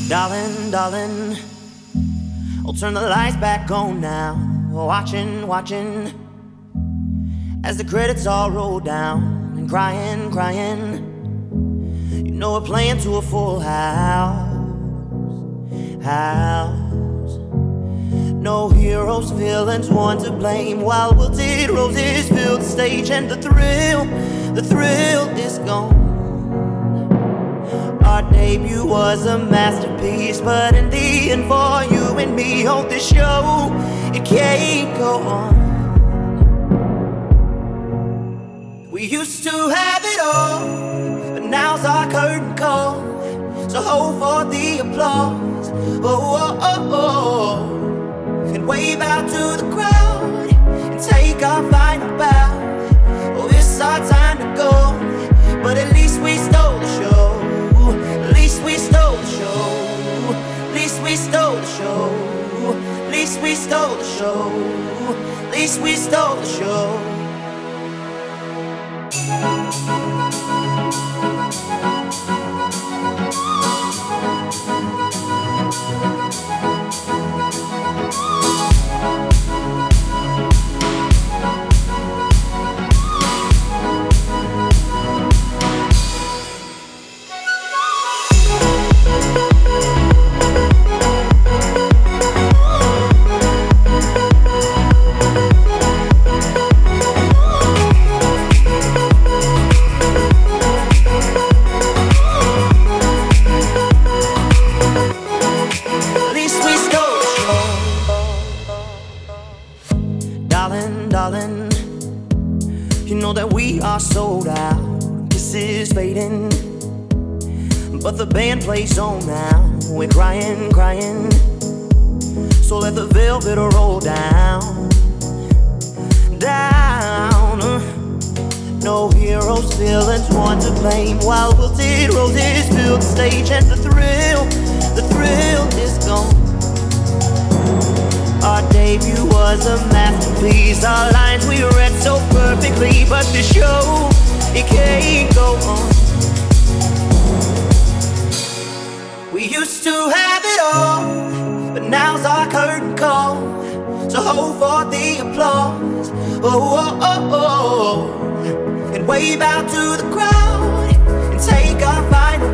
Darling, darling, I'll turn the lights back on now. Watching, watching, as the credits all roll down. And crying, crying, you know we're playing to a full house. No heroes, villains, one to blame. While wilted roses fill the stage, and the thrill is gone. Our debut was a masterpiece, but in the end, for you and me on this show, it can't go on. We used to have it all, but now's our curtain call. So hold for the applause, oh, oh, oh. And wave out to the crowd and take our final bow. Oh, it's our time to go, but at least we stole the show. At least we stole the show. At least we stole the show. At least we stole the show. At least we stole the show. Darling, you know that we are sold out. This is fading, but the band plays on now. We're crying, crying, so let the velvet roll down. No heroes, villains, one to blame. While wilted roses fill the stage, and the thrill is gone. Our debut was a masterpiece. Our lines we read so perfectly, but the show, it can't go on. We used to have it all, but now's our curtain call. So hold for the applause, oh, oh, oh, oh. And wave out to the crowd and take our final